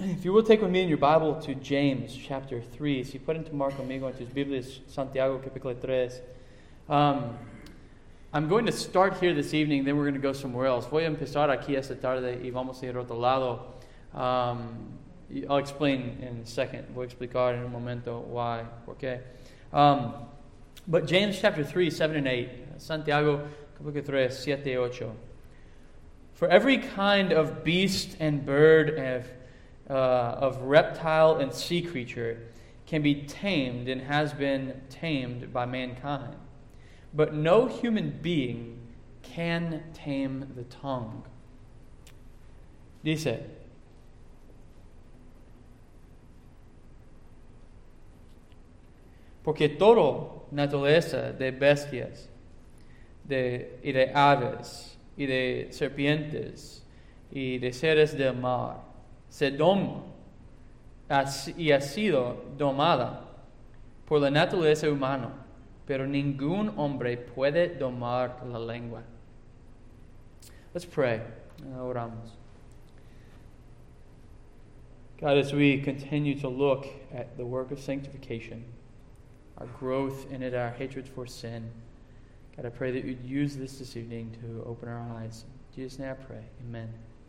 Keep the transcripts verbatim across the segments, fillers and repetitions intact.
If you will take with me in your Bible to James chapter three, si pueden tomar conmigo en tus Biblias, Santiago capítulo tres. Um, I'm going to start here this evening, then we're going to go somewhere else. Voy a empezar aquí esta tarde y vamos a ir a otro lado. Um, I'll explain in a second. Voy a explicar en un momento why, por qué. Um, but James chapter three, seven and eight. Santiago capítulo tres, siete y ocho. For every kind of beast and bird and uh, of reptile and sea creature can be tamed and has been tamed by mankind. But no human being can tame the tongue. Dice, porque todo naturaleza de bestias de, y de aves y de serpientes y de seres del mar se doma y ha sido domada por la naturaleza humana, pero ningún hombre puede domar la lengua. Let's pray. Oramos. God, as we continue to look at the work of sanctification, our growth in it, our hatred for sin, God, I pray that you'd use this this evening to open our eyes. In Jesus' name I pray. Amen.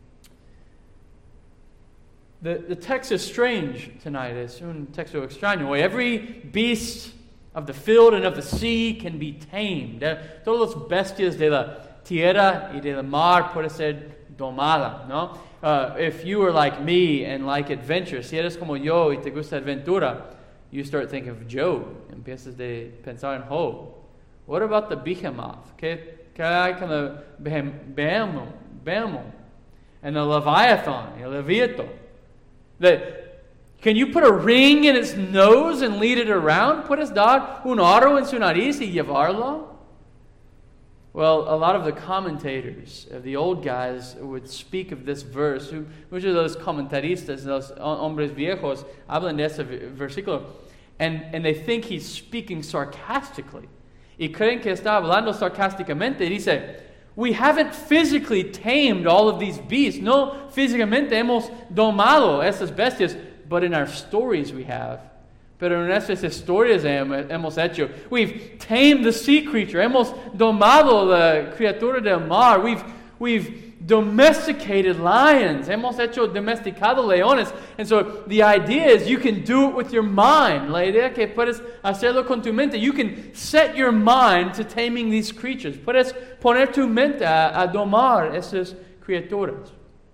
The, the text is strange tonight. Es un texto extraño. Every beast of the field and of the sea can be tamed. Todos los bestias de la tierra y de la mar puede ser domada, ¿no? Uh, if you were like me and like adventure, si eres como yo y te gusta aventura, you start thinking of Job. Empiezas de pensar en Job. What about the behemoth? ¿Qué, qué hay con el behemoth? Behemoth? And the Leviathan, el Leviathan. That, can you put a ring in its nose and lead it around? ¿Puedes dar un aro en su nariz y llevarlo? Well, a lot of the commentators, of the old guys, would speak of this verse. Muchos de los comentaristas, los hombres viejos, hablan de ese versículo, and, and they think he's speaking sarcastically. Y creen que está hablando sarcásticamente. Dice, we haven't physically tamed all of these beasts. No físicamente hemos domado esas bestias, but in our stories we have. Pero en nuestras historias hemos hecho. We've tamed the sea creature. Hemos domado la criatura del mar. We've, we've domesticated lions. Hemos hecho domesticado leones. And so the idea is you can do it with your mind. La idea que puedes hacerlo con tu mente. You can set your mind to taming these creatures. Puedes poner tu mente a, a domar esas criaturas.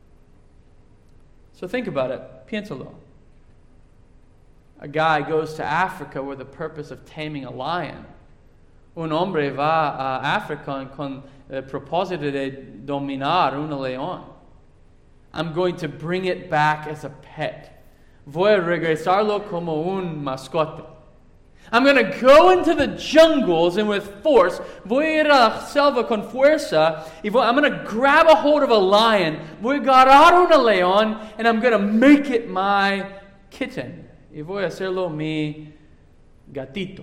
So think about it. Piénsalo. A guy goes to Africa with the purpose of taming a lion. Un hombre va a África con el propósito de dominar un león. I'm going to bring it back as a pet. Voy a regresarlo como un mascota. I'm going to go into the jungles and with force, voy a ir a la selva con fuerza, y voy, I'm going to grab a hold of a lion, voy a agarrar un león, and I'm going to make it my kitten. Y voy a hacerlo mi gatito.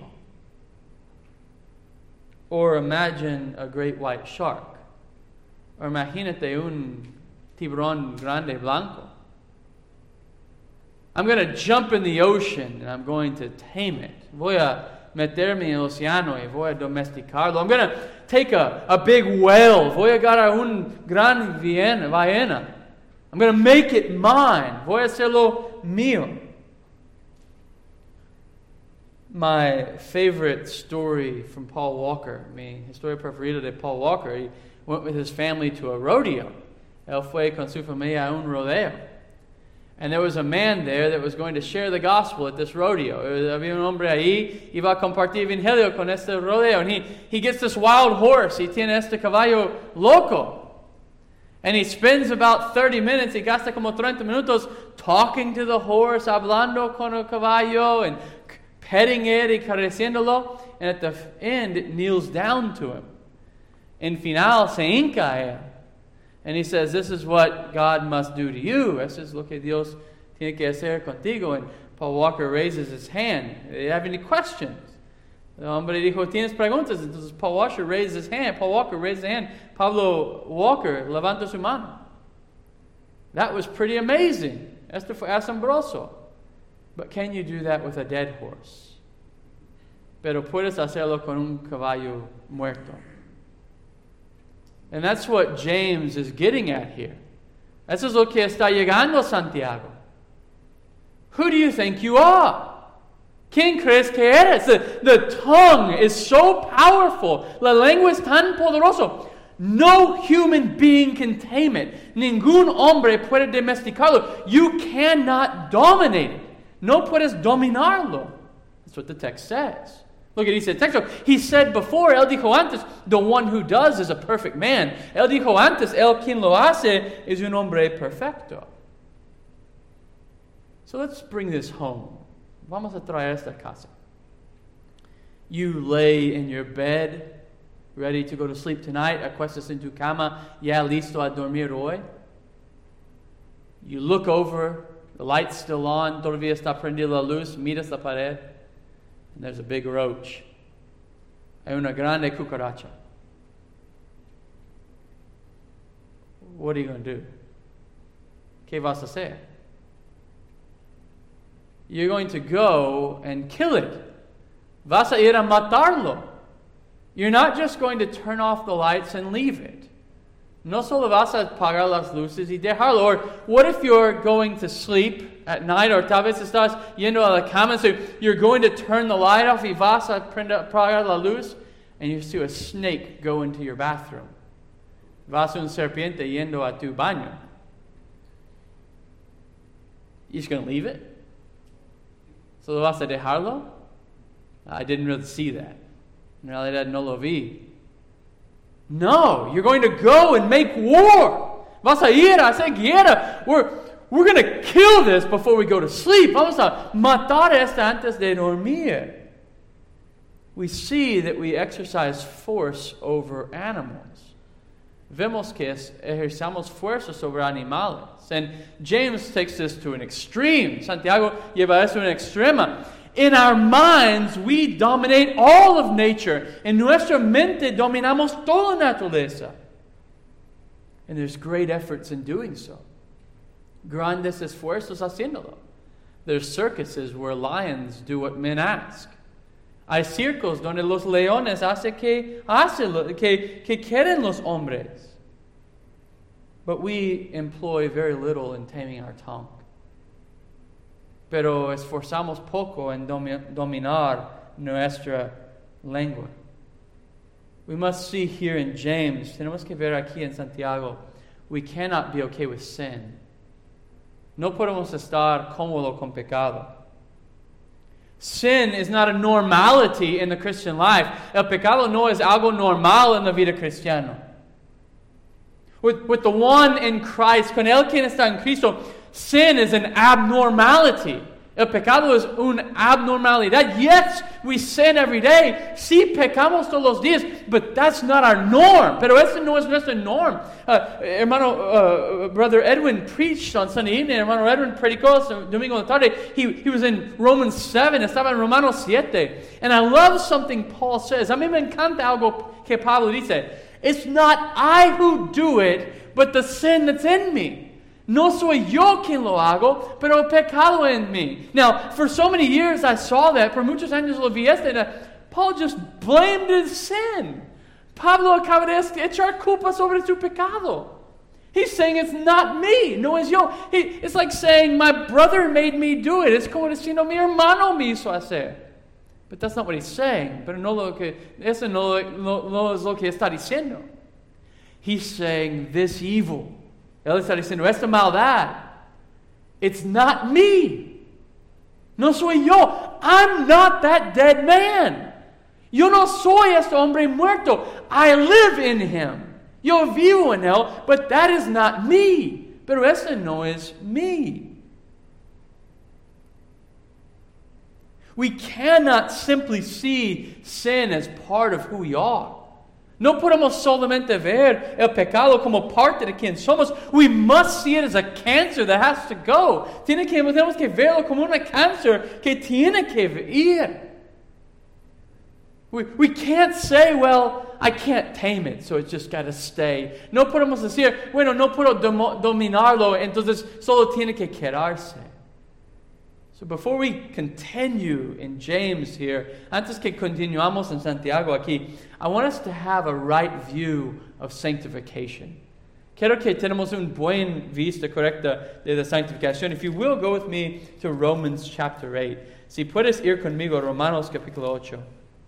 Or imagine a great white shark. Or imagínate un tiburón grande blanco. I'm going to jump in the ocean and I'm going to tame it. Voy a meterme en el océano y voy a domesticarlo. I'm going to take a, a big whale. Voy a agarrar un gran ballena. I'm going to make it mine. Voy a hacerlo mío. My favorite story from Paul Walker, mi historia preferida de Paul Walker, he went with his family to a rodeo. Él fue con su familia a un rodeo. And there was a man there that was going to share the gospel at this rodeo. Había un hombre ahí, iba a compartir el evangelio con este rodeo. And he, he gets this wild horse. He tiene este caballo loco. And he spends about thirty minutes, y gasta como treinta minutos, talking to the horse, hablando con el caballo, and petting it y careciéndolo, and at the end it kneels down to him. En final se hinca a él. And he says, this is what God must do to you. Eso es lo que Dios tiene que hacer contigo. And Paul Walker raises his hand. Do you have any questions? El hombre dijo, ¿tienes preguntas? Entonces Paul Walker raised his hand. Paul Walker raised his hand. Pablo Walker levanta su mano. That was pretty amazing. Esto fue asombroso. But can you do that with a dead horse? Pero puedes hacerlo con un caballo muerto. And that's what James is getting at here. Eso es lo que está llegando Santiago. Who do you think you are? ¿Quién crees que eres? The, the tongue is so powerful. La lengua es tan poderoso. No human being can tame it. Ningún hombre puede domesticarlo. You cannot dominate it. No puedes dominarlo. That's what the text says. Look at, he said, text. He said before, él dijo antes, the one who does is a perfect man. Él dijo antes, el quien lo hace es un hombre perfecto. So let's bring this home. Vamos a traer esta casa. You lay in your bed, ready to go to sleep tonight. Acuestas en tu cama, ya listo a dormir hoy. You look over, the light's still on, todavía está prendida la luz, miras la pared, and there's a big roach. Hay una grande cucaracha. What are you going to do? ¿Qué vas a hacer? You're going to go and kill it. Vas a ir a matarlo. You're not just going to turn off the lights and leave it. No solo vas a apagar las luces y dejarlo. Or what if you're going to sleep at night, or tal vez estás yendo a la cama, so you're going to turn the light off y vas a prender, apagar la luz, and you see a snake go into your bathroom. Vas a un serpiente yendo a tu baño. You're just going to leave it? So vas a dejarlo? I didn't really see that. En realidad no lo vi. No, you're going to go and make war. Vas a ir a hacer guerra. We're, we're going to kill this before we go to sleep. Vamos a matar esta antes de dormir. We see that we exercise force over animals. Vemos que ejercamos fuerza sobre animales. And James takes this to an extreme. Santiago lleva eso a un extremo. In our minds, we dominate all of nature. En nuestra mente dominamos toda la naturaleza. And there's great efforts in doing so. Grandes esfuerzos haciéndolo. There's circuses where lions do what men ask. Hay circos donde los leones hacen que, hacen lo, que, que quieren los hombres. But we employ very little in taming our tongue. Pero esforzamos poco en dominar nuestra lengua. We must see here in James, tenemos que ver aquí en Santiago, we cannot be okay with sin. No podemos estar cómodo con pecado. Sin is not a normality in the Christian life. El pecado no es algo normal en la vida cristiana. With, with the one in Christ, con el quien está en Cristo, sin is an abnormality. El pecado es una abnormalidad. Yes, we sin every day. Sí, pecamos todos los días, but that's not our norm. Pero esa no es nuestra norm. Uh, hermano, uh, Brother Edwin preached on Sunday evening. Hermano Edwin predicó domingo en la tarde. He, he was in Romans seven. Estaba en Romanos siete. And I love something Paul says. A mí me encanta algo que Pablo dice. It's not I who do it, but the sin that's in me. No soy yo quien lo hago, pero el pecado en mí. Now, for so many years I saw that. Por muchos años lo vi este. Paul just blamed his sin. Pablo acaba de echar culpa sobre su pecado. He's saying it's not me, no es yo. He, it's like saying my brother made me do it. Es como diciendo mi hermano me hizo hacer. But that's not what he's saying. Pero no lo que, eso no, no, no es lo que está diciendo. He's saying this evil. Él está diciendo, esta maldad, it's not me. No soy yo. I'm not that dead man. Yo no soy este hombre muerto. I live in him. Yo vivo en él, but that is not me. Pero ese no es me. We cannot simply see sin as part of who we are. No podemos solamente ver el pecado como parte de quien somos. We must see it as a cancer that has to go. Tiene que, tenemos que verlo como un cáncer que tiene que ir. We, we can't say, well, I can't tame it, so it's just got to stay. No podemos decir, bueno, no puedo domo, dominarlo, entonces solo tiene que quedarse. So before we continue in James here, antes que continuamos en Santiago aquí, I want us to have a right view of sanctification. Quiero que tenemos un buen vista correcta de la santificación. If you will, go with me to Romans chapter eight. Si puedes ir conmigo a Romanos capítulo ocho.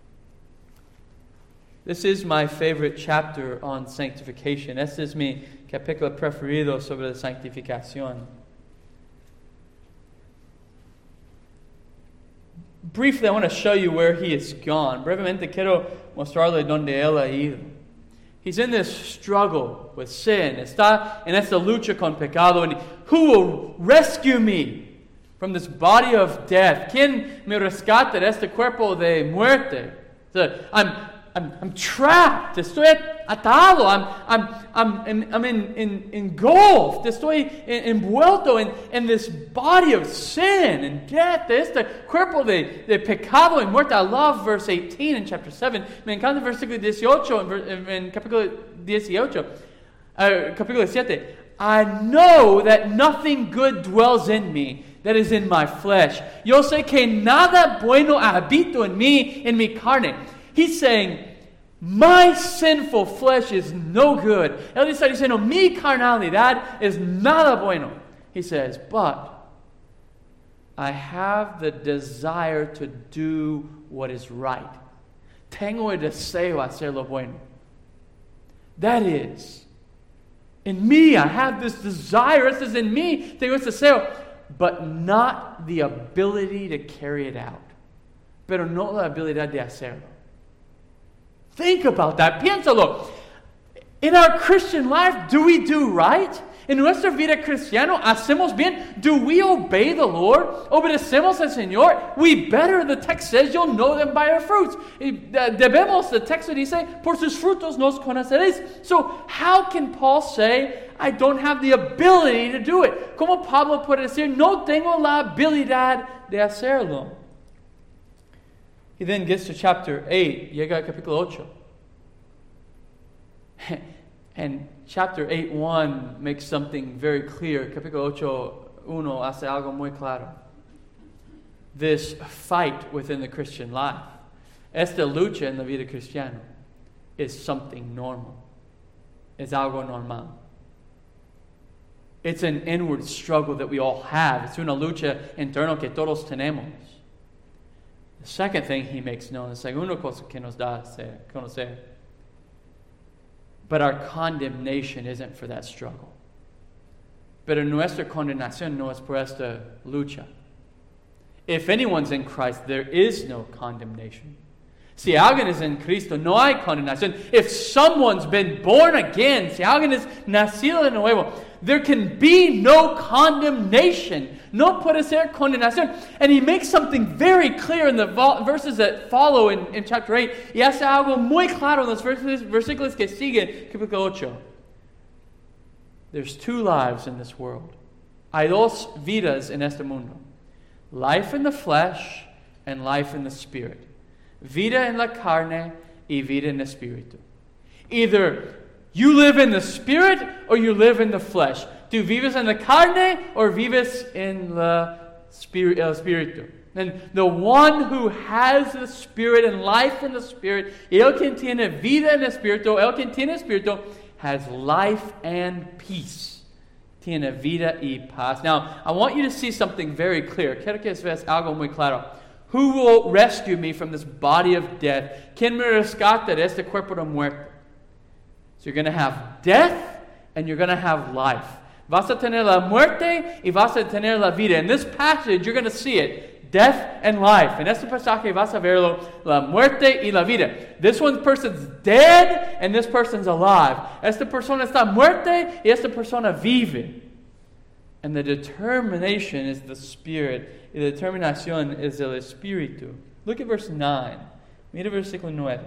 This is my favorite chapter on sanctification. Este es mi capítulo preferido sobre la santificación. Briefly, I want to show you where he has gone. Brevemente quiero mostrarle donde él ha ido. He's in this struggle with sin. Está en esta lucha con pecado. And who will rescue me from this body of death? ¿Quién me rescata de este cuerpo de muerte? So I'm I'm, I'm trapped. Estoy atado. I'm, I'm, I'm, in, I'm in, in, engulfed. Estoy envuelto in, in this body of sin and death. Este cuerpo de, de pecado y muerte. I love verse eighteen in chapter seven. Me encanta el versículo dieciocho en, en capítulo dieciocho. Uh, capítulo siete. I know that nothing good dwells in me, that is in my flesh. Yo sé que nada bueno habito en mí, en mi carne. He's saying, my sinful flesh is no good. Él está diciendo, mi carnalidad es nada bueno. He says, but I have the desire to do what is right. Tengo el deseo de hacer lo bueno. That is, in me, I have this desire. This is in me. Tengo este deseo, but not the ability to carry it out. Pero no la habilidad de hacerlo. Think about that. Piénsalo. In our Christian life, do we do right? En nuestra vida cristiana, ¿hacemos bien? Do we obey the Lord? ¿Obedecemos al Señor? We better. The text says you'll know them by their fruits. Debemos, the text dice, por sus frutos nos conoceréis. So how can Paul say, I don't have the ability to do it? ¿Cómo Pablo puede decir, no tengo la habilidad de hacerlo? He then gets to chapter eight. Llega al capítulo ocho. And chapter eight one makes something very clear. Capítulo ocho uno hace algo muy claro. This fight within the Christian life, esta lucha en la vida cristiana, is something normal. Es algo normal. It's an inward struggle that we all have. It's una lucha interna que todos tenemos. The second thing he makes known, la segunda cosa que nos da a conocer, but our condemnation isn't for that struggle. Pero nuestra condenación no es por esta lucha. If anyone's in Christ, there is no condemnation. Si alguien es en Cristo, no hay condenación. If someone's been born again, si alguien es nacido de nuevo, there can be no condemnation. No puede ser condenación. And he makes something very clear in the verses that follow in, in chapter eight. Y hace algo muy claro en los versículos que siguen, capítulo ocho. There's two lives in this world. Hay dos vidas en este mundo. Life in the flesh and life in the spirit. Vida en la carne y vida en el espíritu. Either you live in the spirit or you live in the flesh. Tú vives en la carne or vives en la spirit, el espíritu. And the one who has the spirit and life in the spirit, el que tiene vida en el espíritu, el que tiene espíritu, has life and peace. Tiene vida y paz. Now, I want you to see something very clear. Quiero que veas algo muy claro. Who will rescue me from this body of death? ¿Quién me rescata de este cuerpo de muerte? So you're going to have death and you're going to have life. Vas a tener la muerte y vas a tener la vida. In this passage, you're going to see it. Death and life. En este pasaje vas a verlo, la muerte y la vida. This one person's dead and this person's alive. Esta persona está muerta y esta persona vive. And the determination is the spirit. Y la determinación es el espíritu. Look at verse nine. Mira versículo nueve.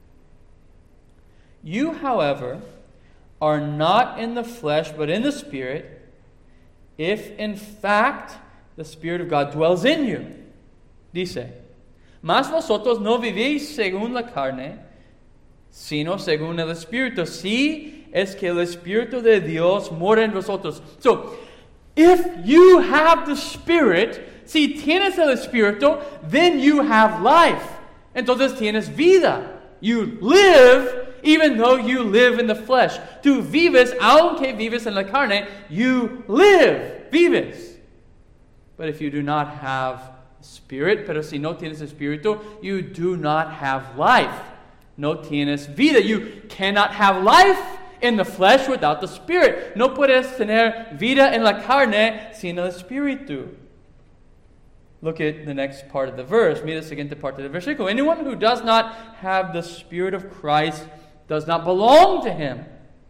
You, however, are not in the flesh, but in the Spirit, if in fact the Spirit of God dwells in you. Dice, Mas vosotros no vivís según la carne, sino según el Espíritu. Si es que el Espíritu de Dios mora en vosotros. So, if you have the Spirit, si tienes el Espíritu, then you have life. Entonces tienes vida. You live even though you live in the flesh. Tú vives, aunque vives en la carne, you live, vives. But if you do not have Spirit, pero si no tienes Espíritu, you do not have life. No tienes vida. You cannot have life in the flesh without the Spirit. No puedes tener vida en la carne sin el Espíritu. Look at the next part of the verse. Mira la siguiente parte del versículo. Anyone who does not have the Spirit of Christ does not belong to Him.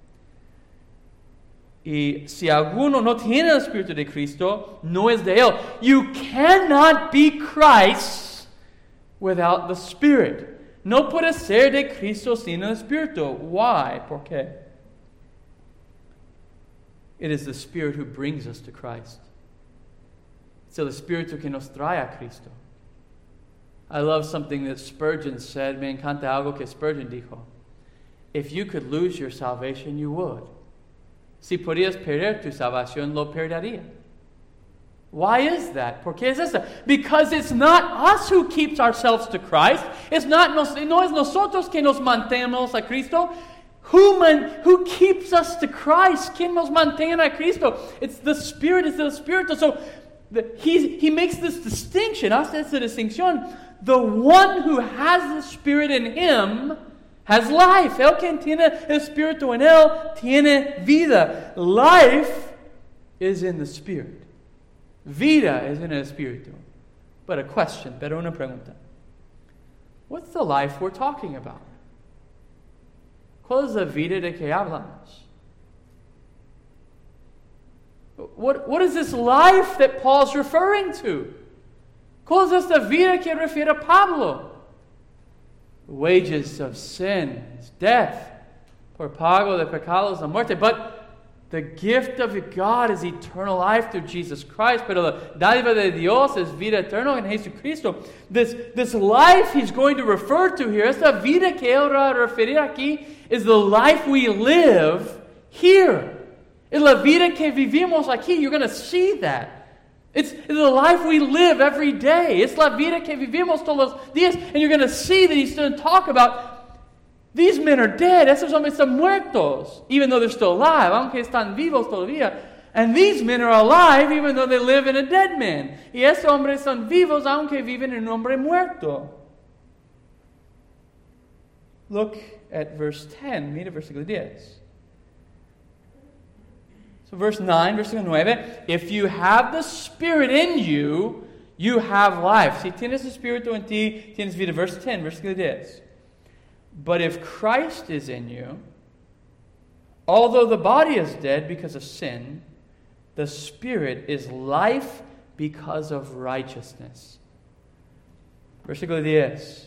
Y si alguno no tiene el Espíritu de Cristo, no es de Él. You cannot be Christ without the Spirit. No puedes ser de Cristo sin el Espíritu. Why? ¿Por qué? It is the Spirit who brings us to Christ. It's el Espíritu que nos trae a Cristo. I love something that Spurgeon said. Me encanta algo que Spurgeon dijo. If you could lose your salvation, you would. Si podías perder tu salvación, lo perdería. Why is that? ¿Por qué es eso? Because it's not us who keeps ourselves to Christ. It's not nos, no es nosotros que nos mantenemos a Cristo. Who, man, who keeps us to Christ? ¿Quién nos mantiene a Cristo? It's the Spirit, it's the Spirit. So the, he, he makes this distinction. Hace esa distinción. The one who has the Spirit in him has life. El que tiene el Espíritu en él tiene vida. Life is in the Spirit. Vida is in el Espíritu. But a question, pero una pregunta. What's the life we're talking about? ¿Cuál es la vida de que hablamos? What, what is this life that Paul's referring to? ¿Cuál es esta vida que refiere Pablo? The wages of sin is death. Por pago de pecados la muerte. But the gift of God is eternal life through Jesus Christ. Pero la dádiva de Dios es vida eterna en Jesucristo. This, this life he's going to refer to here, esta vida que él va a referir aquí, is the life we live here. Es la vida que vivimos aquí. You're going to see that. It's, it's the life we live every day. It's la vida que vivimos todos los días. And you're going to see that he's going to talk about these men are dead. Esos hombres están muertos, even though they're still alive, aunque están vivos todavía. And these men are alive, even though they live in a dead man. Y esos hombres son vivos, aunque viven en un hombre muerto. Look at verse ten. Mira versículo diez. So verse nine, versículo nueve. If you have the Spirit in you, you have life. Si tienes el Espíritu en ti, tienes vida. Verse ten, versículo diez. But if Christ is in you, although the body is dead because of sin, the Spirit is life because of righteousness. Versículo diez.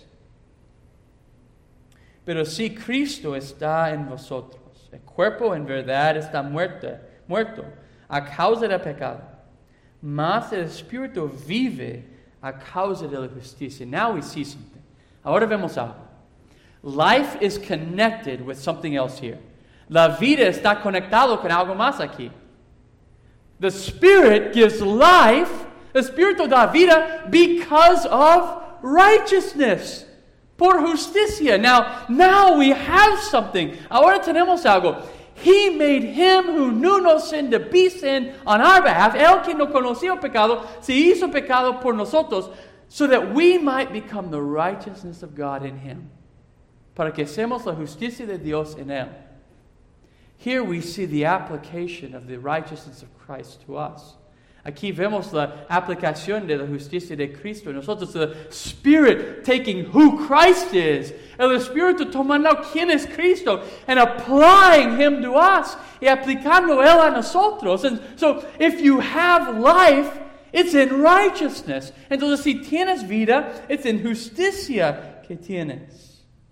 Pero si Cristo está en vosotros, el cuerpo en verdad está muerto, muerto a causa del pecado, mas el Espíritu vive a causa de la justicia. Now we see something. Ahora vemos algo. Life is connected with something else here. La vida está conectado con algo más aquí. The Spirit gives life. El Espíritu da vida because of righteousness. Por justicia. Now, now we have something. Ahora tenemos algo. He made him who knew no sin to be sin on our behalf. El que no conocía pecado se hizo pecado por nosotros, so that we might become the righteousness of God in him. Para que seamos la justicia de Dios en él. Here we see the application of the righteousness of Christ to us. Aquí vemos la aplicación de la justicia de Cristo en nosotros. The Spirit taking who Christ is. El Espíritu tomando quién es Cristo and applying Him to us. Y aplicando Él a nosotros. And so if you have life, it's in righteousness. Entonces si tienes vida, it's in justicia que tienes.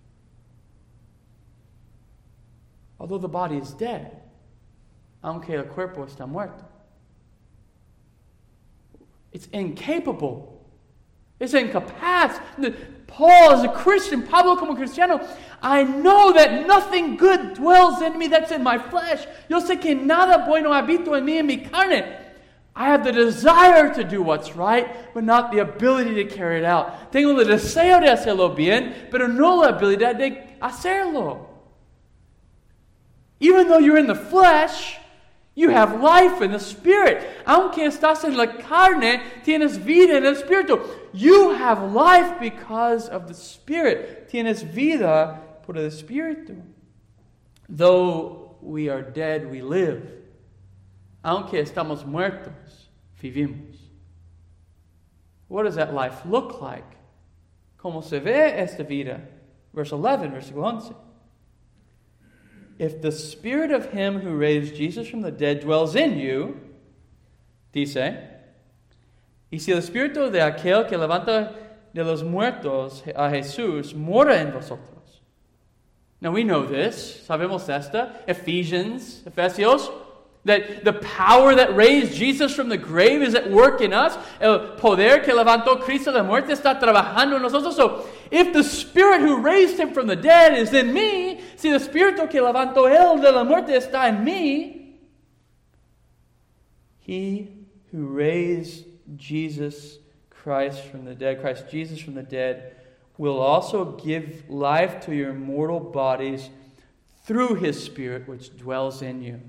Although the body is dead, aunque el cuerpo está muerto, it's incapable Es incapaz. Paul, as a Christian, Pablo como cristiano, I know that nothing good dwells in me that's in my flesh. Yo sé que nada bueno habito en mí, en mi carne. I have the desire to do what's right, but not the ability to carry it out. Tengo el deseo de hacerlo bien, pero no la habilidad de hacerlo. Even though you're in the flesh, you have life in the Spirit. Aunque estás en la carne, tienes vida en el Espíritu. You have life because of the Spirit. Tienes vida por el Espíritu. Though we are dead, we live. Aunque estamos muertos, vivimos. What does that life look like? ¿Cómo se ve esta vida? Verse eleven, versículo once. If the Spirit of Him who raised Jesus from the dead dwells in you, dice, y si el Espíritu de aquel que levanta de los muertos a Jesús mora en vosotros. Now we know this, sabemos esta, Ephesians, Efesios, that the power that raised Jesus from the grave is at work in us. El poder que levantó Cristo de la muerte está trabajando en nosotros. So, if the Spirit who raised Him from the dead is in me, si el Espíritu que levantó Él de la muerte está en mí, He who raised Jesus Christ from the dead, Christ Jesus from the dead, will also give life to your mortal bodies through His Spirit which dwells in you.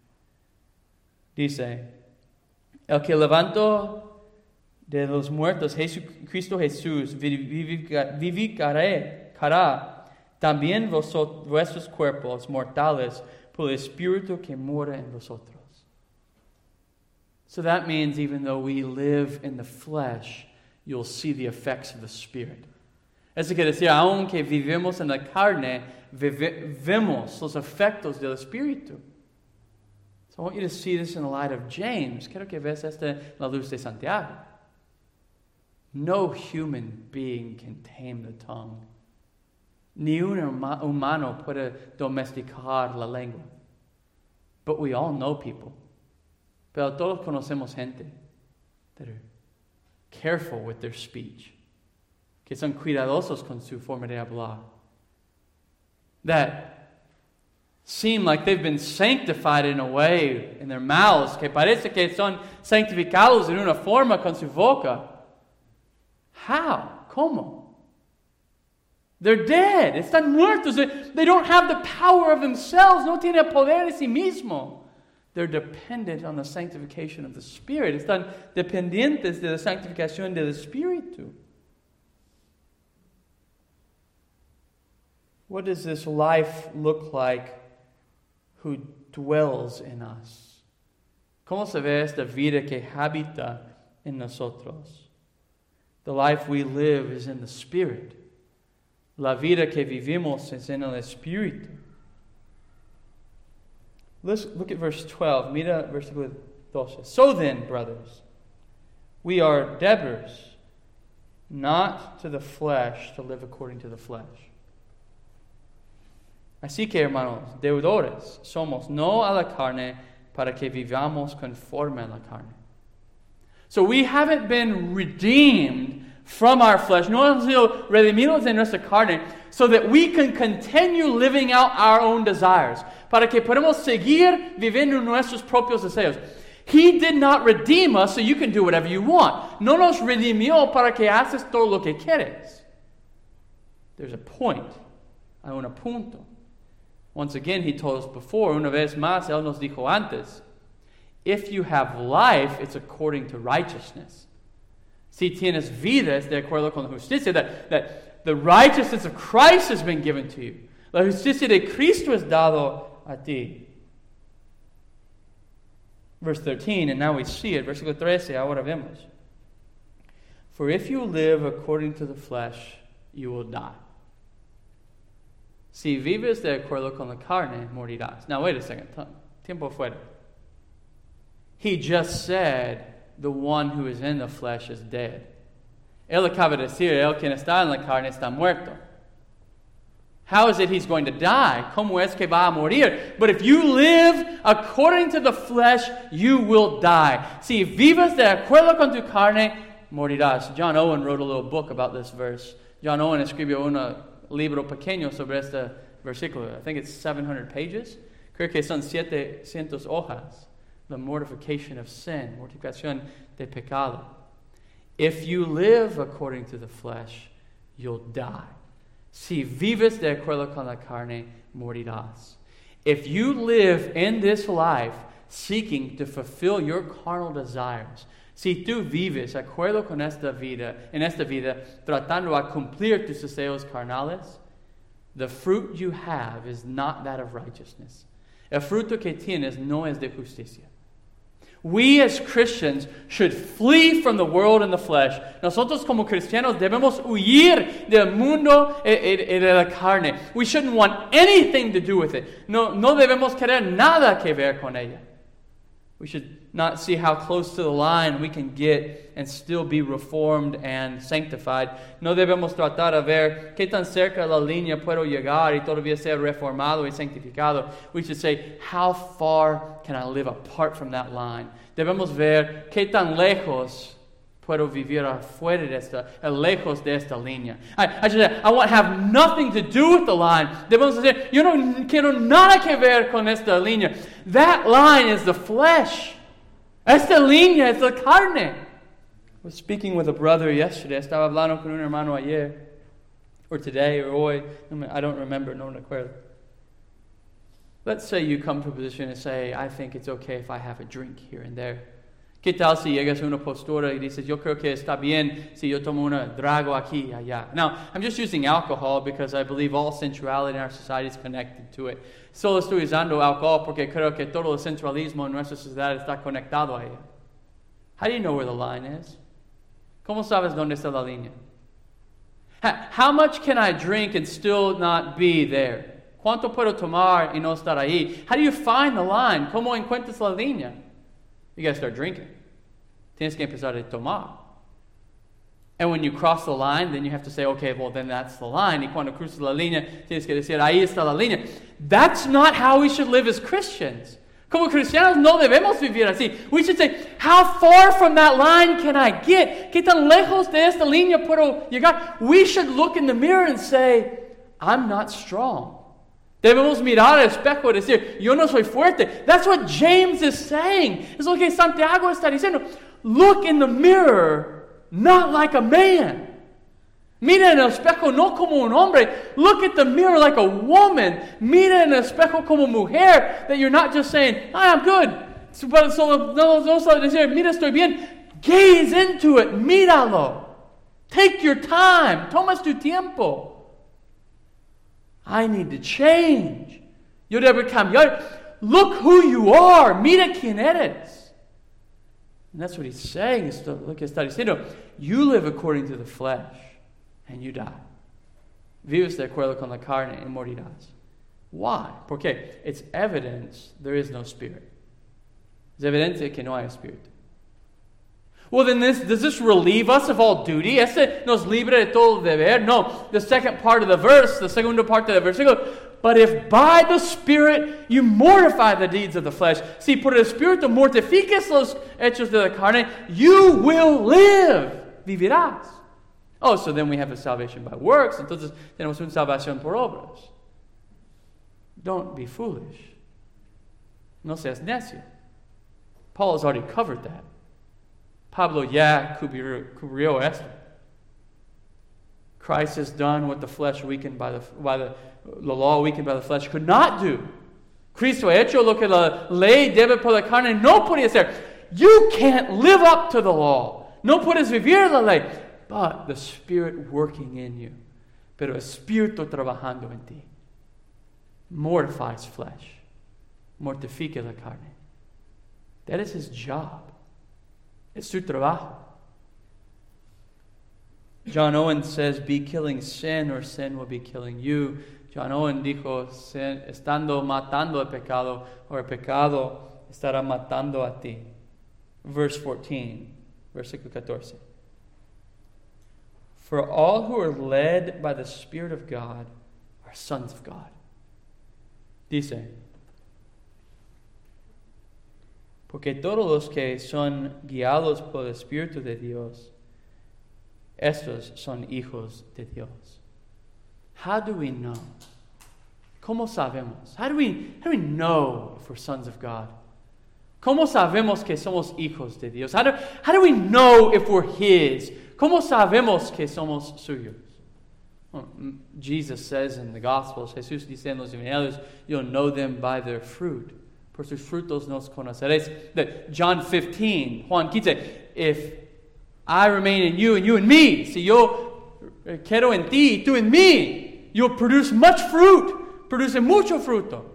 Dice, el que levantó de los muertos, Cristo Jesús, vivificará también vosotros, vuestros cuerpos mortales por el Espíritu que mora en vosotros. So that means even though we live in the flesh, you'll see the effects of the Spirit. Eso quiere decir, aunque vivimos en la carne, vemos los efectos del Espíritu. So I want you to see this in the light of James. Quiero que veas esto en la luz de Santiago. No human being can tame the tongue. Ni un humano puede domesticar la lengua. But we all know people. Pero todos conocemos gente that are careful with their speech. Que son cuidadosos con su forma de hablar. That seem like they've been sanctified in a way in their mouths, que parece que son santificados en una forma con su boca. How? ¿Cómo? They're dead. Están muertos. They don't have the power of themselves. No tienen el poder de sí mismo. They're dependent on the sanctification of the Spirit. Están dependientes de la santificación del Espíritu. What does this life look like who dwells in us? ¿Cómo se ve esta vida que habita en nosotros? The life we live is in the Spirit. La vida que vivimos es en el Espíritu. Let's look at verse twelve. Mira versículo doce. So then, brothers, we are debtors, not to the flesh, to live according to the flesh. Así que, hermanos, deudores somos, no a la carne, para que vivamos conforme a la carne. So we haven't been redeemed from our flesh, no hemos sido redimidos de nuestra carne, so that we can continue living out our own desires, para que podamos seguir viviendo nuestros propios deseos. He did not redeem us so you can do whatever you want. No nos redimió para que haces todo lo que quieres. There's a point. Hay un punto. Once again, he told us before, una vez más, él nos dijo antes, if you have life, it's according to righteousness. Si tienes vida, es de acuerdo con la justicia, that, that the righteousness of Christ has been given to you. La justicia de Cristo es dado a ti. Verse thirteen, and now we see it. Versículo trece, ahora vemos. For if you live according to the flesh, you will die. Si vives de acuerdo con la carne, morirás. Now wait a second. Tiempo fuera. He just said the one who is in the flesh is dead. Él acaba de decir, el quien está en la carne está muerto. How is it he's going to die? ¿Cómo es que va a morir? But if you live according to the flesh, you will die. Si vives de acuerdo con tu carne, morirás. John Owen wrote a little book about this verse. John Owen escribió un libro pequeño sobre este versículo. I think it's seven hundred pages. Creo que son setecientas hojas. The mortification of sin, mortificación de pecado. If you live according to the flesh, you'll die. Si vives de acuerdo con la carne, morirás. If you live in this life seeking to fulfill your carnal desires, si tú vives de acuerdo con esta vida, en esta vida, tratando a cumplir tus deseos carnales, the fruit you have is not that of righteousness. El fruto que tienes no es de justicia. We as Christians should flee from the world and the flesh. Nosotros como cristianos debemos huir del mundo y de la carne. We shouldn't want anything to do with it. No, no debemos querer nada que ver con ella. We should not see how close to the line we can get and still be reformed and sanctified. No debemos tratar de ver qué tan cerca de la línea puedo llegar y todavía ser reformado y santificado. We should say, how far can I live apart from that line? Debemos ver qué tan lejos puedo vivir afuera de esta, lejos de esta línea. I, I should say, I want to have nothing to do with the line. Debemos decir, yo no quiero nada que ver con esta línea. That line is the flesh. Esta línea es la carne. I was speaking with a brother yesterday. Estaba hablando con un hermano ayer, or today, or hoy. I don't remember, no me acuerdo. Let's say you come to a position and say, I think it's okay if I have a drink here and there. ¿Qué tal si llegas a una postura y dices, yo creo que está bien si yo tomo una drago aquí y allá? Now, I'm just using alcohol because I believe all sensuality in our society is connected to it. Solo estoy usando alcohol porque creo que todo el sensualismo en nuestra sociedad está conectado a ella. How do you know where the line is? ¿Cómo sabes dónde está la línea? How much can I drink and still not be there? ¿Cuánto puedo tomar y no estar ahí? How do you find the line? ¿Cómo encuentras la línea? You got to start drinking. Tienes que empezar a tomar. And when you cross the line, then you have to say, okay, well, then that's the line. Y cuando cruzas la línea, tienes que decir, ahí está la línea. That's not how we should live as Christians. Como cristianos no debemos vivir así. We should say, how far from that line can I get? ¿Qué tan lejos de esta línea puedo llegar? We should look in the mirror and say, I'm not strong. Debemos mirar al espejo y decir, yo no soy fuerte. That's what James is saying. Es lo que Santiago está diciendo. Look in the mirror, not like a man. Mira en el espejo no como un hombre. Look at the mirror like a woman. Mira en el espejo como mujer. That you're not just saying, ah, I'm good. Pero solo, no, no solo decir, mira, estoy bien. Gaze into it. Míralo. Take your time. Tomas tu tiempo. I need to change. Yo debo cambiar. Look who you are. Mira quién eres. And that's what he's saying. Lo que está diciendo. You live according to the flesh, and you die. Vives de acuerdo con la carne y morirás. Why? Porque it's evidence there is no spirit. Es evidente que no hay espíritu. Well, then this, does this relieve us of all duty? ¿Este nos libre de todo deber? No. The second part of the verse, the segundo parte del versículo, but if by the Spirit you mortify the deeds of the flesh, si por el Espíritu mortifiques los hechos de la carne, you will live. Vivirás. Oh, so then we have a salvation by works. Entonces tenemos una salvación por obras. Don't be foolish. No seas necio. Paul has already covered that. Pablo ya cubrió, cubrió esto. Christ has done what the flesh weakened by the, by the, the law weakened by the flesh could not do. Cristo ha hecho lo que la ley debe por la carne no podía hacer. You can't live up to the law. No puedes vivir la ley. But the Spirit working in you. Pero el Espíritu trabajando en ti. Mortifies flesh. Mortifica la carne. That is his job. Es su trabajo. John Owen says, be killing sin or sin will be killing you. John Owen dijo, estando matando el pecado, o el pecado estará matando a ti. Verse fourteen, versículo catorce. For all who are led by the Spirit of God are sons of God. Dice, porque todos los que son guiados por el Espíritu de Dios estos son hijos de Dios. How do we know? ¿Cómo sabemos? How do we, how do we know if we're sons of God? ¿Cómo sabemos que somos hijos de Dios? How do, how do we know if we're His? ¿Cómo sabemos que somos suyos? Well, Jesus says in the Gospels, Jesús dice en los Evangelios, you'll know them by their fruit. Por sus frutos nos conoceréis. That John fifteen, Juan quince, if I remain in you and you in me, si yo quedo en ti, tú en mí, you'll produce much fruit, produce mucho fruto.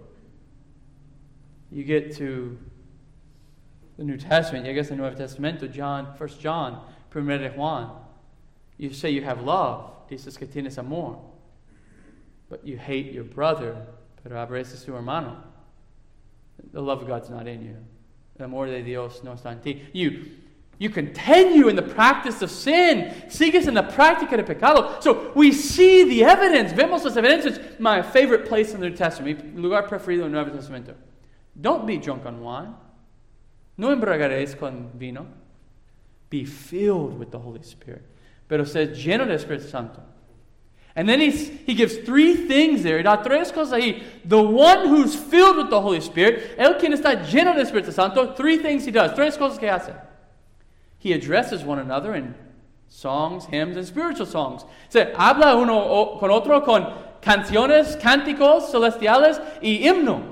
You get to the New Testament, llegas al Nuevo Testamento, John, First John, Primera de Juan. You say you have love, dices que tienes amor, but you hate your brother, pero aborreces a su hermano. The love of God's not in you. El amor de Dios no está en ti. You, you continue in the practice of sin. Sigues en la práctica de pecado. So we see the evidence. Vemos las evidencias. My favorite place in the New Testament, mi lugar preferido en el Nuevo Testamento. Don't be drunk on wine. No embriagaréis con vino. Be filled with the Holy Spirit. Pero sed lleno del Espíritu Santo. And then he's, he gives three things there. Y da tres cosas ahí. The one who's filled with the Holy Spirit, el quien está lleno del Espíritu Santo, three things he does. Tres cosas que hace. He addresses one another in songs, hymns, and spiritual songs. Se habla uno con otro con canciones, cánticos celestiales y himnos.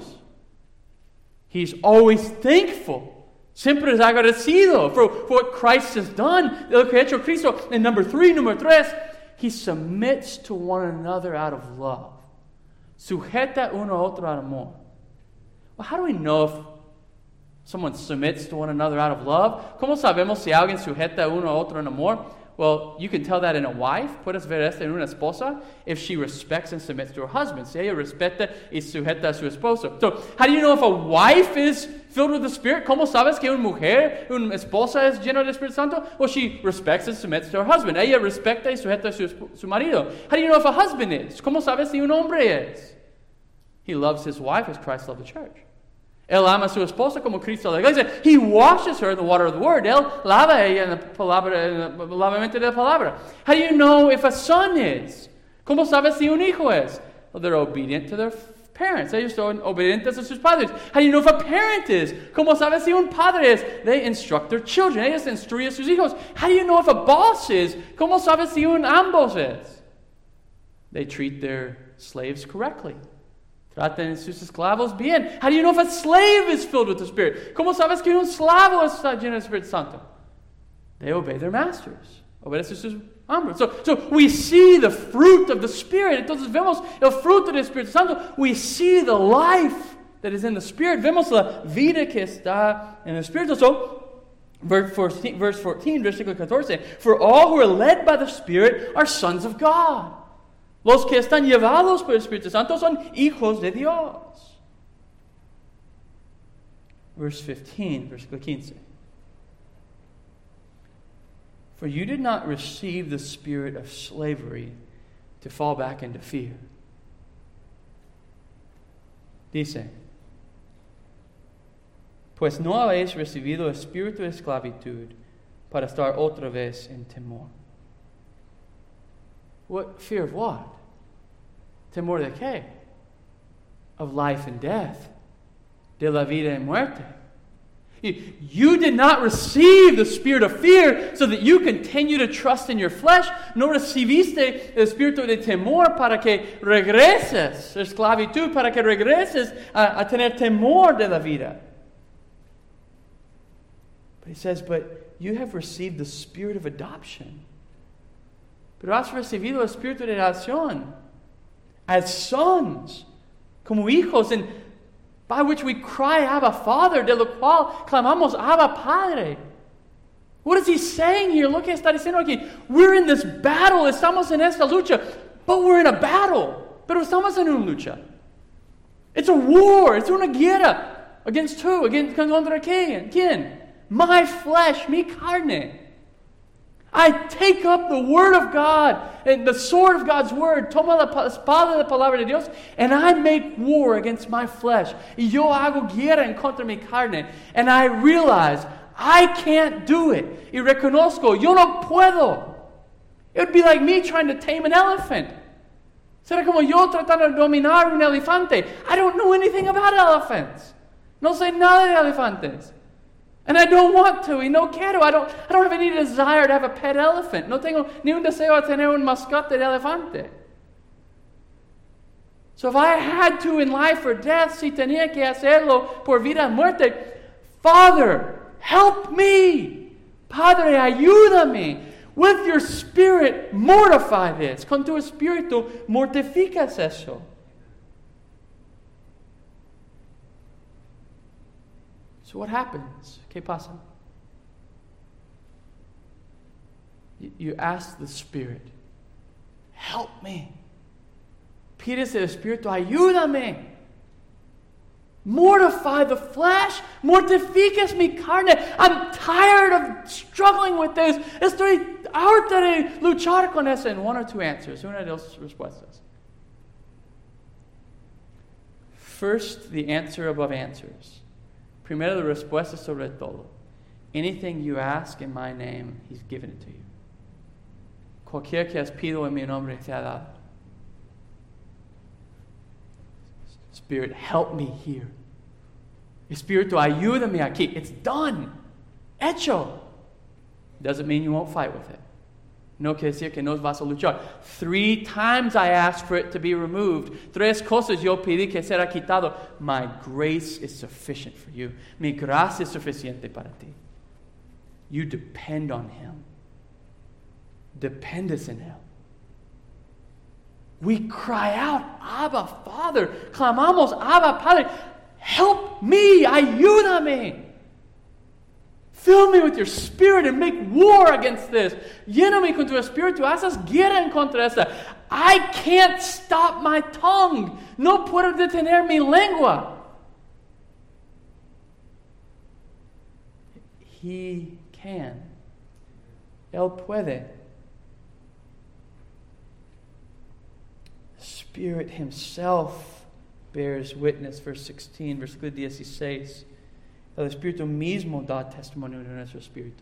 He's always thankful. Siempre es agradecido for, for what Christ has done. Lo que ha hecho Cristo. And number three, number tres, he submits to one another out of love. Sujeta uno a otro al amor. Well, how do we know if someone submits to one another out of love? ¿Cómo sabemos si alguien sujeta uno a otro en amor? Well, you can tell that in a wife. Puedes ver esto en una esposa if she respects and submits to her husband. Si ella respeta y sujeta a su esposo. So, how do you know if a wife is filled with the Spirit? ¿Cómo sabes que una mujer, una esposa es llena del Espíritu Santo? Well, she respects and submits to her husband. Ella respecta y sujeta a su, su marido. How do you know if a husband is? ¿Cómo sabes si un hombre es? He loves his wife as Christ loved the church. Él ama a su esposa como Cristo a la iglesia. He washes her in the water of the word. Él lava a ella en la palabra, en el lavamiento de la palabra. How do you know if a son is? ¿Cómo sabes si un hijo es? Well, they're obedient to their parents. Ellos son obedientes a sus padres. How do you know if a parent is? ¿Cómo sabes si un padre es? They instruct their children. Ellos instruyen a sus hijos. How do you know if a boss is? ¿Cómo sabes si un ambos es? They treat their slaves correctly. Traten sus esclavos bien. How do you know if a slave is filled with the Spirit? ¿Cómo sabes que un esclavo está lleno del Espíritu Santo? They obey their masters. Obedecen sus amos. So, so we see the fruit of the Spirit. Entonces vemos el fruto del Espíritu Santo. We see the life that is in the Spirit. Vemos la vida que está en el Espíritu. So, verse fourteen, verse fourteen, versículo catorce. For all who are led by the Spirit are sons of God. Los que están llevados por el Espíritu Santo son hijos de Dios. Verse fifteen, versículo quince. For you did not receive the spirit of slavery to fall back into fear. Dice, pues no habéis recibido espíritu de esclavitud para estar otra vez en temor. What fear of what? Temor de qué? Of life and death. De la vida y muerte. You, you did not receive the spirit of fear so that you continue to trust in your flesh. No recibiste el espíritu de temor para que regreses, esclavitud, para que regreses a, a tener temor de la vida. But he says, but you have received the spirit of adoption. Pero has recibido el espíritu de adopción as sons, como hijos, and by which we cry, Abba, Father, de lo cual clamamos, Abba, Padre. What is he saying here? Lo que está diciendo aquí. We're in this battle, estamos en esta lucha, but we're in a battle. Pero estamos en una lucha. It's a war, it's una guerra. Against who? Against contra quién? ¿Quién? My flesh, mi carne. I take up the Word of God, and the sword of God's Word, toma la espada de la palabra de Dios, and I make war against my flesh. Y yo hago guerra en contra mi carne. And I realize I can't do it. Y reconozco, yo no puedo. It would be like me trying to tame an elephant. Será como yo tratando de dominar un elefante. I don't know anything about elephants. No sé nada de elefantes. And I don't want to, y no quiero. I don't, I don't have any desire to have a pet elephant. No tengo ni un deseo de tener un mascote de elefante. So if I had to in life or death, si tenía que hacerlo por vida o muerte, Father, help me. Padre, ayúdame. With your spirit, mortify this. Con tu espíritu, mortificas eso. So what happens? ¿Qué pasa? You, you ask the Spirit, help me. Pides el Espíritu, ayúdame. Mortify the flesh. Mortificas mi carne. I'm tired of struggling with this. Estoy harta de luchar con eso. And one or two answers. Una de dos respuestas. First, the answer above answers. Primero, la respuesta sobre todo. Anything you ask in my name, He's given it to you. Cualquier que has pedido en mi nombre te ha dado. Spirit, help me here. Espíritu, ayúdame aquí. It's done. Hecho. Doesn't mean you won't fight with it. No quiere decir que no vas a luchar. Three times I asked for it to be removed. Tres cosas yo pedí que será quitado. My grace is sufficient for you. Mi gracia es suficiente para ti. You depend on Him. Dependes en Él. We cry out, Abba, Father. Clamamos, Abba, Padre. Help me, ayúdame. Fill me with your Spirit and make war against this. Lléname con tu Espíritu. Haces guerra en contra de esta. I can't stop my tongue. No puedo detener mi lengua. He can. Él puede. Spirit Himself bears witness, verse sixteen, versículo dieciséis. El Espíritu mismo da testimonio de nuestro Espíritu.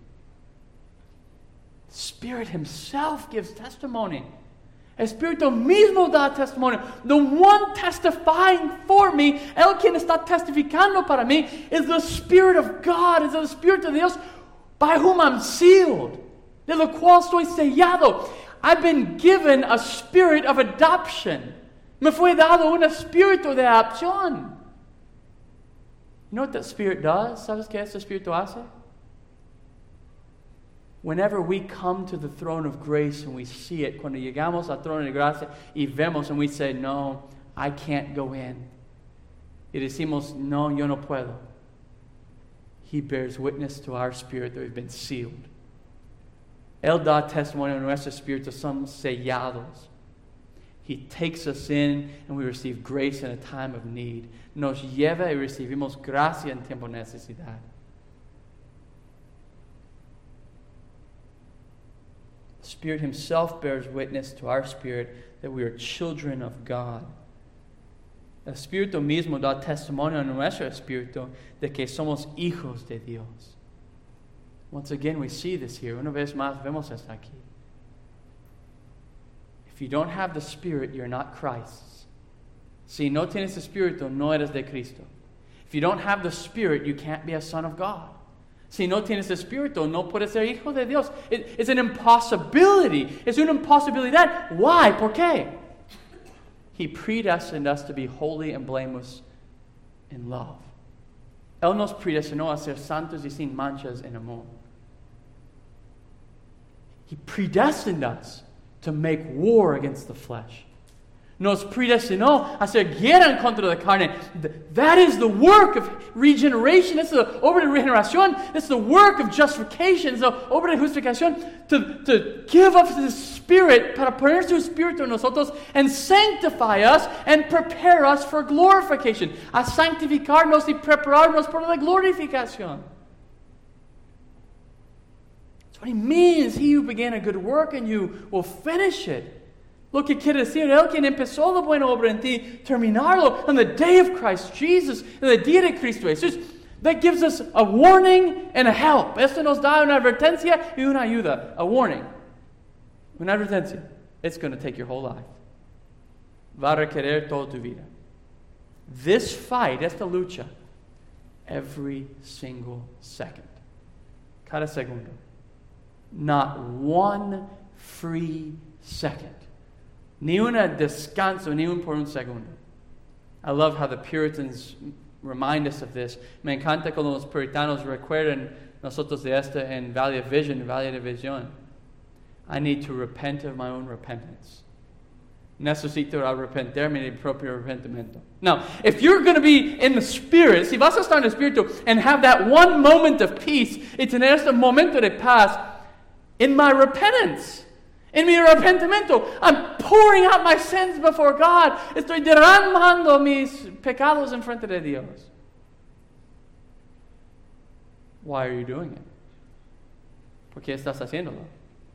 Spirit Himself gives testimony. El Espíritu mismo da testimonio. The one testifying for me, El quien está testificando para mí, is the Spirit of God, is the Spirit of Dios by whom I'm sealed, de lo cual estoy sellado. I've been given a spirit of adoption. Me fue dado un espíritu de adopción. You know what that Spirit does? ¿Sabes qué ese Espíritu hace? Whenever we come to the throne of grace and we see it, cuando llegamos al trono de gracia y vemos and we say, no, I can't go in. Y decimos, no, yo no puedo. He bears witness to our spirit that we've been sealed. Él da testimonio de nuestro espíritu, somos sellados. He takes us in and we receive grace in a time of need. Nos lleva y recibimos gracia en tiempo de necesidad. The Spirit Himself bears witness to our spirit that we are children of God. El Espíritu mismo da testimonio a nuestro espíritu de que somos hijos de Dios. Once again, we see this here. Una vez más, vemos esto aquí. If you don't have the Spirit, you're not Christ's. Si no tienes Espíritu, no eres de Cristo. If you don't have the Spirit, you can't be a son of God. Si no tienes Espíritu, no puedes ser hijo de Dios. It, it's an impossibility. Es una imposibilidad. Why? ¿Por qué? He predestined us to be holy and blameless in love. Él nos predestinó a ser santos y sin manchas en amor. He predestined us to make war against the flesh. Nos predestinó a hacer guerra en contra de la carne. That is the work of regeneration. It's the obra de regeneración. It's the work of justification. It's the obra de justificación. To, to give up the Spirit, para poner su Espíritu en nosotros, and sanctify us and prepare us for glorification. A santificarnos y prepararnos para la glorificación. That's what He means. He who began a good work in you will finish it. Lo que quiere decir, Él quien empezó la buena obra en ti, terminarlo on the day of Christ Jesus, en el día de Cristo Jesús. That gives us a warning and a help. Esto nos da una advertencia y una ayuda. A warning. Una advertencia. It's going to take your whole life. Va a requerir toda tu vida. This fight, esta lucha, every single second. Cada segundo. Not one free second. Ni una descanso, ni un por un segundo. I love how the Puritans remind us of this. Me encanta cuando los puritanos recuerdan nosotros de esto en Valley of Vision, Valley de Visión. I need to repent of my own repentance. Necesito arrepentirme de mi propio arrepentimiento. Now, if you're going to be in the Spirit, si vas a estar en el Espíritu and have that one moment of peace, y tener este momento de paz, in my repentance, in mi arrepentimiento, I'm pouring out my sins before God. Estoy derramando mis pecados en frente de Dios. Why are you doing it? ¿Por qué estás haciéndolo?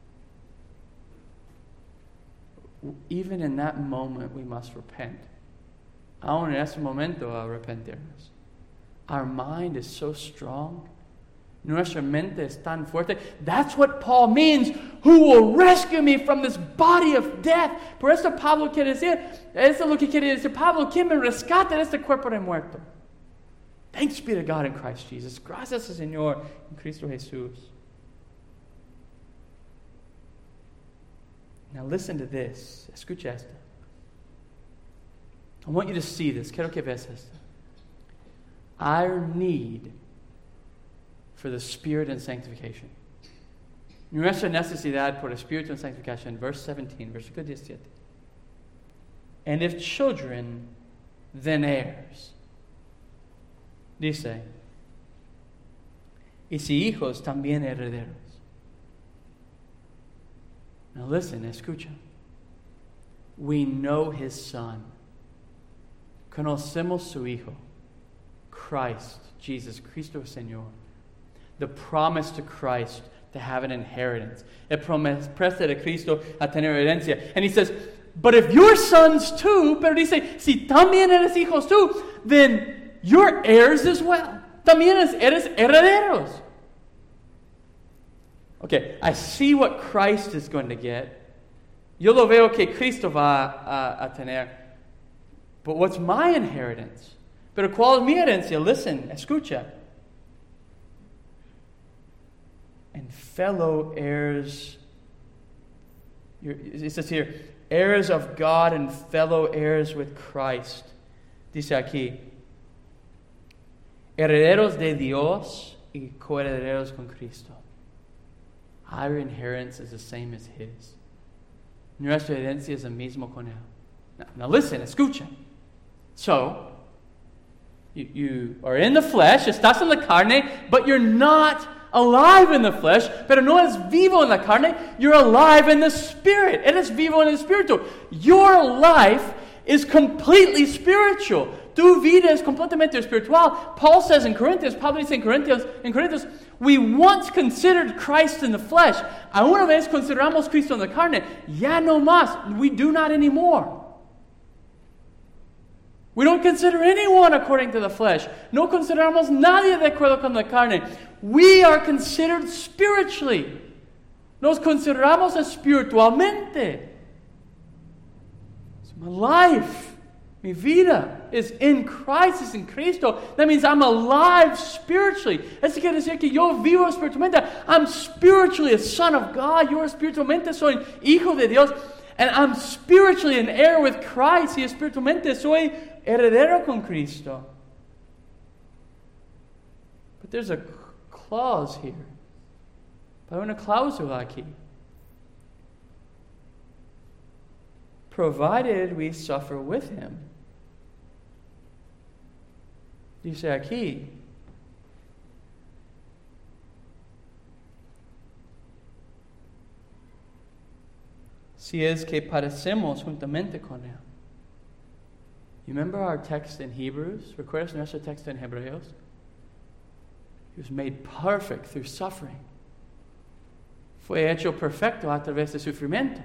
Even in that moment, we must repent. Aún en ese momento, arrepentirnos. Our mind is so strong. Nuestra mente es tan fuerte. That's what Paul means. Who will rescue me from this body of death? Por eso Pablo quiere decir, eso es lo que quiere decir Pablo, ¿quién me rescata de este cuerpo de muerto? Thanks be to God in Christ Jesus. Gracias al Señor en Cristo Jesús. Now listen to this. Escucha esto. I want you to see this. Quiero que veas esto. Our need for the Spirit and sanctification. Nuestra necesidad por el Espíritu en santificación. Verse seventeen, versículo diecisiete. And if children, then heirs. Dice, y si hijos, también herederos. Now listen, escucha. We know His Son. Conocemos su Hijo. Christ, Jesus, Cristo Señor. The promise to Christ to have an inheritance. El promesa de Cristo a tener herencia. And he says, but if you're sons too, pero dice, si también eres hijos tú, then you're heirs as well. También eres herederos. Okay, I see what Christ is going to get. Yo lo veo que Cristo va a, a tener. But what's my inheritance? Pero ¿cuál es mi herencia? Listen, escucha. And fellow heirs, it says here, heirs of God and fellow heirs with Christ. Dice aquí, herederos de Dios y coherederos con Cristo. Our inheritance is the same as His. Nuestra herencia es el mismo con Él. Now, now listen, escucha. So, you, you are in the flesh, estás en la carne, but you're not alive in the flesh, pero no eres vivo en la carne, you're alive in the Spirit. Eres vivo en el Espíritu. Your life is completely spiritual. Tu vida es completamente espiritual. Paul says in Corinthians, Pablo dice en Corintios, en Corintios, we once considered Christ in the flesh. A una vez consideramos Cristo en la carne. Ya no más. We do not anymore. We don't consider anyone according to the flesh. No consideramos nadie de acuerdo con la carne. We are considered spiritually. Nos consideramos espiritualmente. So my life, mi vida, is in Christ, is in Cristo. That means I'm alive spiritually. Eso quiere decir que yo vivo espiritualmente. I'm spiritually a son of God. Yo espiritualmente soy hijo de Dios. And I'm spiritually an heir with Christ. Y espiritualmente soy heredero con Cristo. But there's a clause here. Hay una cláusula aquí. Provided we suffer with Him. Dice aquí, si es que padecemos juntamente con Él. You remember our text in Hebrews? ¿Recuerdas nuestro texto en Hebreos? He was made perfect through suffering. Fue hecho perfecto a través de sufrimiento.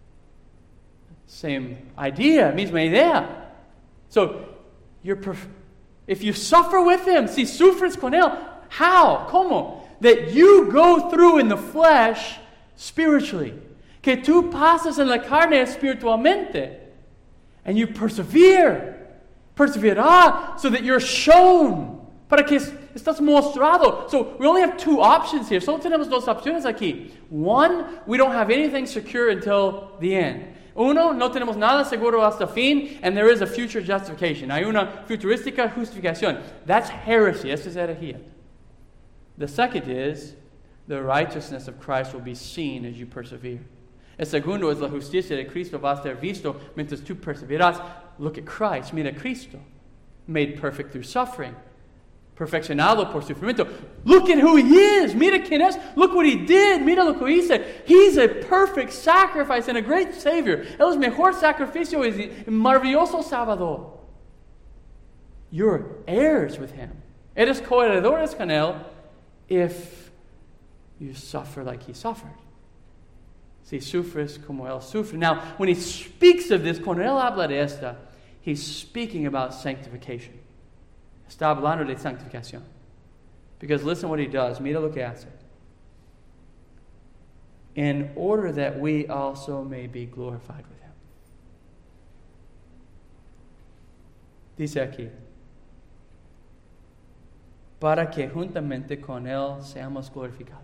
Same idea, misma idea. So, you're perf- if you suffer with Him, si sufres con Él, how? ¿Cómo? That you go through in the flesh spiritually. Que tú pasas en la carne espiritualmente. And you persevere. Perseverar so that you're shown. Para que estás mostrado. So we only have two options here. Solo tenemos dos opciones aquí. One, we don't have anything secure until the end. Uno, no tenemos nada seguro hasta fin, and there is a future justification. Hay una futurística justificación. That's heresy. Eso es herejía. The second is, the righteousness of Christ will be seen as you persevere. El segundo es la justicia de Cristo va a ser visto mientras tú perseveras. Look at Christ. Mira a Cristo. Made perfect through suffering. Perfeccionado por sufrimiento. Look at who He is. Mira quién es. Look what He did. Mira lo que hizo. He's a perfect sacrifice and a great Savior. Él es mejor sacrificio y maravilloso Salvador. You're heirs with Him. Eres coheredores con Él if you suffer like He suffered. Si sufres como Él sufre. Now, when He speaks of this, cuando Él habla de esta, He's speaking about sanctification. Está hablando de santificación. Because listen what He does. Mira lo que hace. In order that we also may be glorified with Him. Dice aquí. Para que juntamente con Él seamos glorificados.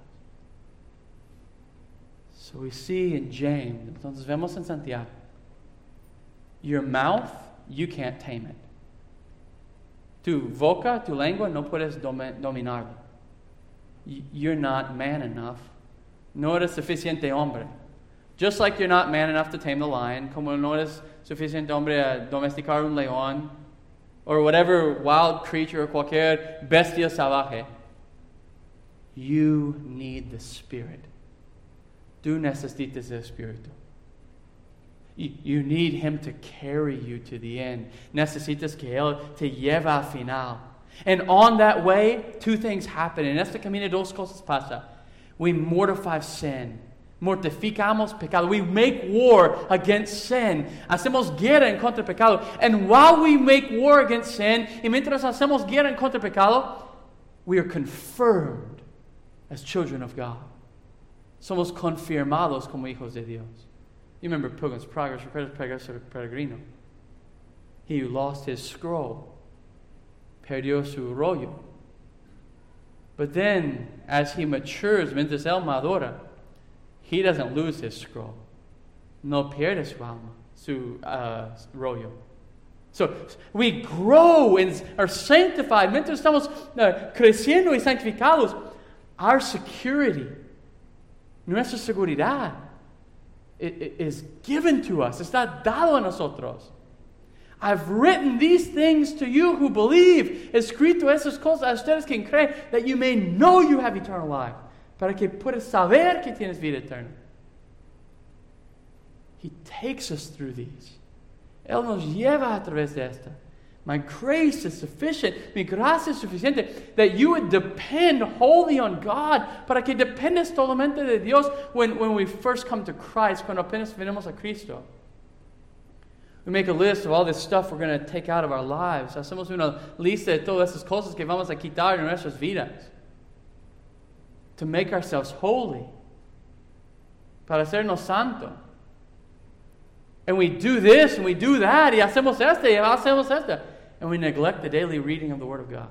So we see in James, entonces vemos en Santiago. Your mouth, you can't tame it. Tu boca, tu lengua, no puedes dominarlo. You're not man enough. No eres suficiente hombre. Just like you're not man enough to tame the lion, como no eres suficiente hombre a domesticar un león, or whatever wild creature or cualquier bestia salvaje. You need the Spirit. Tú necesitas el Espíritu. You need Him to carry you to the end. Necesitas que Él te lleve al final. And on that way, two things happen. En este camino, dos cosas pasan. We mortify sin. Mortificamos pecado. We make war against sin. Hacemos guerra en contra del pecado. And while we make war against sin, y mientras hacemos guerra en contra del pecado, we are confirmed as children of God. Somos confirmados como hijos de Dios. You remember Pilgrim's Progress, Progreso Peregrino. He who lost his scroll perdió su rollo. But then, as he matures, mientras él madura, he doesn't lose his scroll. No pierde su alma, su uh, rollo. So, we grow and are sanctified. Mientras estamos uh, creciendo y santificados, our security, nuestra seguridad, it, it is given to us. Está dado a nosotros. I've written these things to you who believe. Escrito esas cosas a ustedes que creen, that you may know you have eternal life. Para que puedas saber que tienes vida eterna. He takes us through these. Él nos lleva a través de esta. My grace is sufficient. Mi gracia es suficiente. That you would depend wholly on God. Para que dependes totalmente de Dios when, when we first come to Christ. Cuando apenas venimos a Cristo. We make a list of all this stuff we're going to take out of our lives. Hacemos una lista de todas esas cosas que vamos a quitar de nuestras vidas. To make ourselves holy. Para hacernos santo. And we do this and we do that. Y hacemos este y hacemos este. And we neglect the daily reading of the Word of God.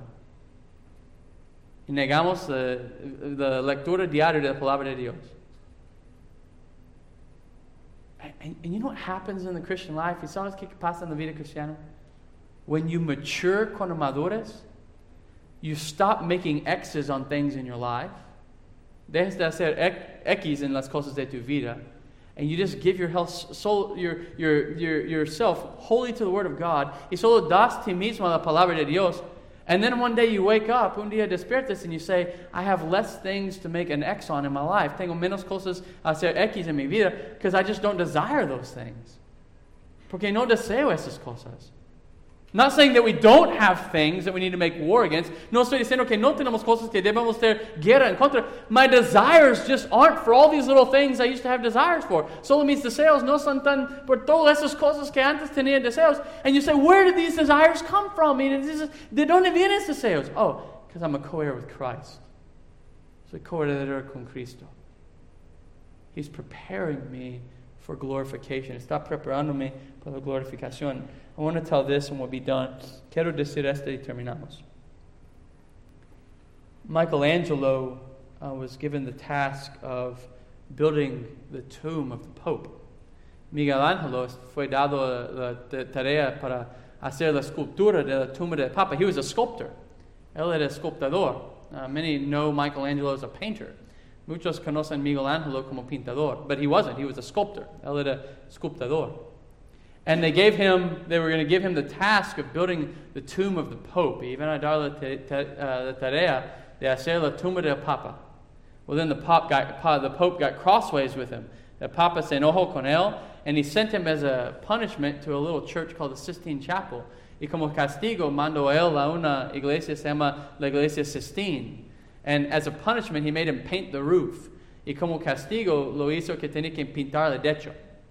Y negamos la, la lectura diaria de la palabra de Dios. And, and you know what happens in the Christian life? ¿Y sabes qué pasa en la vida cristiana? When you mature, cuando madures, you stop making X's on things in your life. Dejas de hacer X en las cosas de tu vida. And you just give your health, soul, your, your, your, yourself wholly to the Word of God. Y solo das ti mismo la palabra de Dios. And then one day you wake up, un día despiertas and you say, I have less things to make an X on in my life. Tengo menos cosas a hacer X en mi vida because I just don't desire those things. Porque no deseo esas cosas. Not saying that we don't have things that we need to make war against. No estoy diciendo que no tenemos cosas que debemos tener guerra en contra. My desires just aren't for all these little things I used to have desires for. Solo mis deseos no son tan por todas esas cosas que antes tenía deseos. And you say, where did these desires come from? I mean, ¿de dónde vienen esos deseos? Oh, because I'm a co-heir with Christ. Soy co-heredero con Cristo. He's preparing me for glorification. Está preparándome para la glorificación. I want to tell this and we'll be done. Quiero decir esto y terminamos. Michelangelo uh, was given the task of building the tomb of the Pope. Miguel Ángel fue dado la, la tarea para hacer la escultura de la tumba del Papa. He was a sculptor. Él era escultador. Uh, many know Michelangelo as a painter. Muchos conocen Miguel Ángel como pintador, but he wasn't. He was a sculptor. Él era escultador. And they gave him, they were going to give him the task of building the tomb of the Pope. Iban a dar la, te, te, uh, la tarea de hacer la tumba del Papa. Well, then the Pope got, the Pope got crossways with him. The Papa se enojó con él, and he sent him as a punishment to a little church called the Sistine Chapel. Y como castigo mandó él a una iglesia se llama la Iglesia Sistine. And as a punishment, he made him paint the roof. Y como castigo lo hizo que tenía que pintar el techo.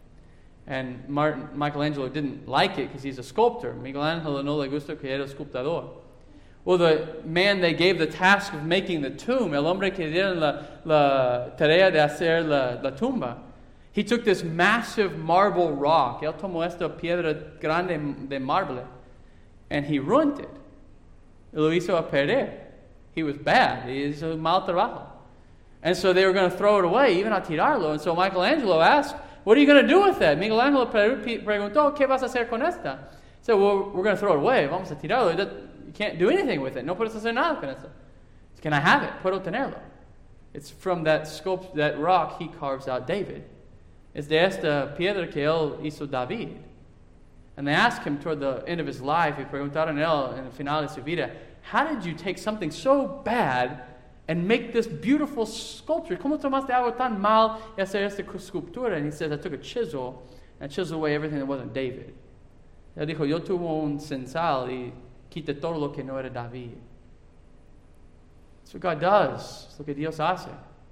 And Martin, Michelangelo didn't like it because he's a sculptor. Miguel Ángel no le gusta que era escultador. Well, the man they gave the task of making the tomb, el hombre que dieron la, la tarea de hacer la, la tumba, he took this massive marble rock. Él tomó esta piedra grande de marble, and he ruined it. Lo hizo a perder. He was bad. He hizo un mal trabajo. And so they were going to throw it away, even a tirarlo. And so Michelangelo asked, what are you going to do with that? Miguel Ángel preguntó, ¿qué vas a hacer con esta? He said, well, we're going to throw it away. Vamos a tirarlo. You can't do anything with it. No puedes hacer nada con esto. Can I have it? Puedo tenerlo. It's from that sculpt, that rock he carves out David. Es de esta piedra que él hizo David. And they asked him toward the end of his life, y preguntaron él en el final de su vida, how did you take something so bad and make this beautiful sculpture? ¿Cómo tomaste algo tan mal y hacer esta sculptura? And he says, I took a chisel and chiseled away everything that wasn't David. Él dijo, yo tuve un censal y quité todo lo que no era David. That's what God does. That's lo que Dios hace.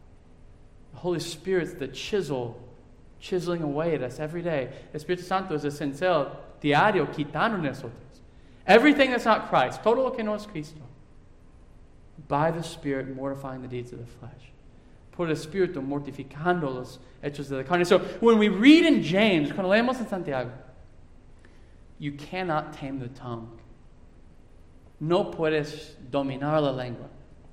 The Holy Spirit's the chisel, chiseling away at us every day. El Espíritu Santo es el cincel diario quitando nosotros. Everything that's not Christ, todo lo que no es Cristo. By the Spirit, mortifying the deeds of the flesh. Por el Espíritu, mortificando los hechos de la carne. So when we read in James, cuando leemos en Santiago, you cannot tame the tongue. No puedes dominar la lengua.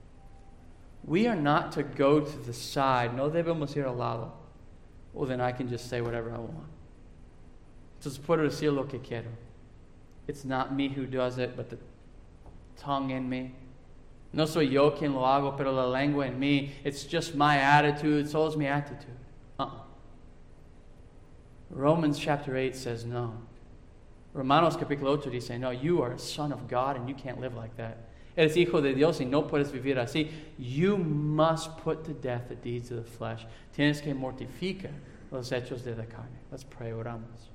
We are not to go to the side. No debemos ir al lado. Well, then I can just say whatever I want. Entonces puedo decir lo que quiero. It's not me who does it, but the tongue in me. No soy yo quien lo hago, pero la lengua en mí. It's just my attitude. So is my attitude. Uh-uh. Romans chapter eight says no. Romanos capítulo ocho dice, no, you are a son of God and you can't live like that. Eres hijo de Dios y no puedes vivir así. You must put to death the deeds of the flesh. Tienes que mortificar los hechos de la carne. Let's pray, oramos.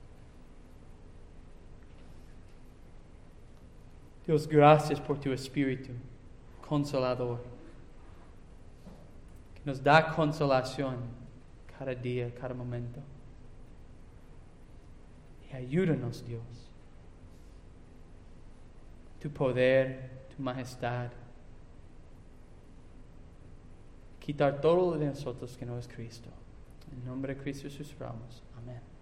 Dios, gracias por tu Espíritu consolador, que nos da consolación cada día, cada momento. Y ayúdanos, Dios. Tu poder, tu majestad. Quitar todo de nosotros que no es Cristo. En nombre de Cristo Jesús oramos. Amén.